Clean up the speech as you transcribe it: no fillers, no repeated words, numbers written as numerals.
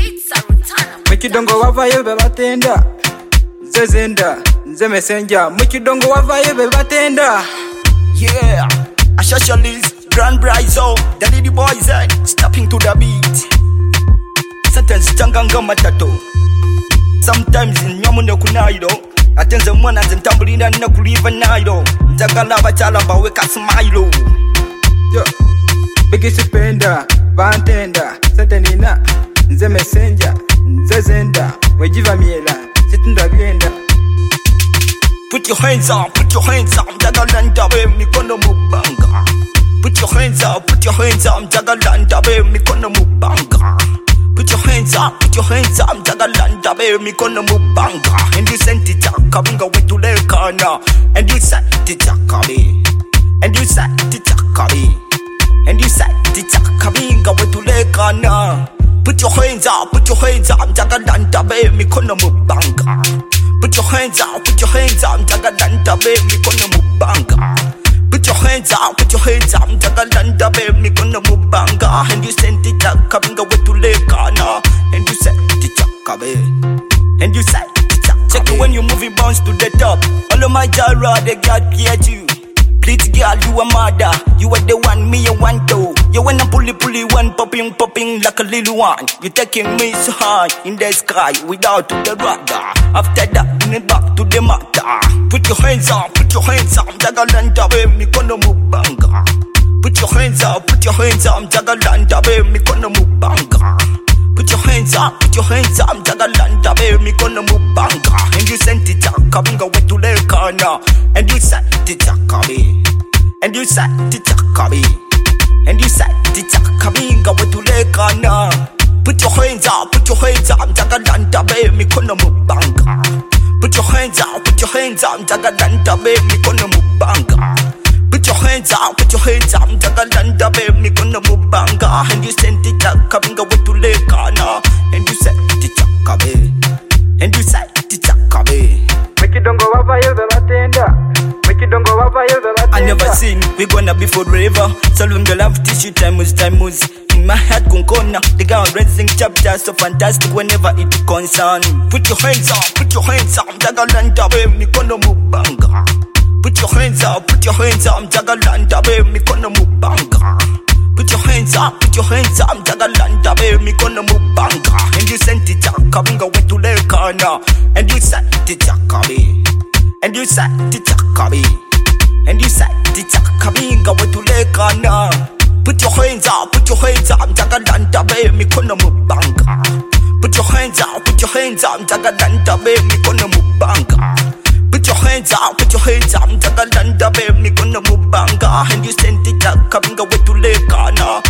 Mukidongo wavayo bebatenda Zezenda, nze messenger Mukidongo wavayo bebatenda. Yeah, a socialist, Grand Brizo, the lady boys, stepping to the beat. Sentence changanga matato. Sometimes in Yamune Kunaido, atenze mwana zentambulina na kuliva naido. Njagala bachala baweka smile. Yo, bigisi penda, bantenda, setenina, nze messenger, nze zenda, wejiva miela, situnda bienda. Put your hands up, jagalanda we mikono mubanga. Put your hands up, jagalanda we mikono mubanga. Put your hands up, jagalanda we mikono mubanga. And you sent it kabinga wetu lekana. And you said it kabi. And you said it kabi. And you said it kabinga wetu lekana. Put your hands up, jagalanda we mikono mubanga. Put your hands up, jagalanda baby, mikono mubanga. Put your hands up, jagalanda baby, mikono mubanga. And you sent it kabinga wetu lekana. And you said it kabe. And you said it check it when you moving bounce to the top. All of my jara, they got get you. Please girl, you a mother. You are the one, me a one too. You wanna pulley one, popping like a little one. You taking me so high in the sky without the radar. After that, bring it back to the matter. Put your hands up, jagalanda we mikono mubanga. Put your hands up, jagalanda we mikono mubanga. Put your hands up, jagalanda we mikono mubanga. And you sent it kabinga wetu lekana. And you said it kabi. And you said it kabi. And you said it kabinga wetu lekana. Put your hands up, jagalanda we mikono mubanga. Put your hands up, jagalanda we mikono mubanga. Put your hands up, jagalanda we mikono mubanga. And you sent it kabinga wetu lekana. And you said it kabi. And you said it kabi. Mukidongo wavayo bebatenda. Mukidongo wavayo bebatenda. I never seen we gonna be forever. So long the love tissue time was. In my head kunkona, the girl raising chapters so fantastic whenever it concern. Put your hands up, jagalanda we mikono mubanga. Put your hands up, jagalanda we mikono mubanga. Put your hands up, jagalanda we mikono mubanga. And you sent it kabinga wetu lekana. And you said it kabi. And you said it kabi. And you said it kabinga wetu lekana. Put your hands up, jagalanda we mikono mubanga. Put your hands up, jagalanda we mikono mubanga. Put your hands up, jagalanda we mikono mubanga. And you sent it kabinga wetu lekana.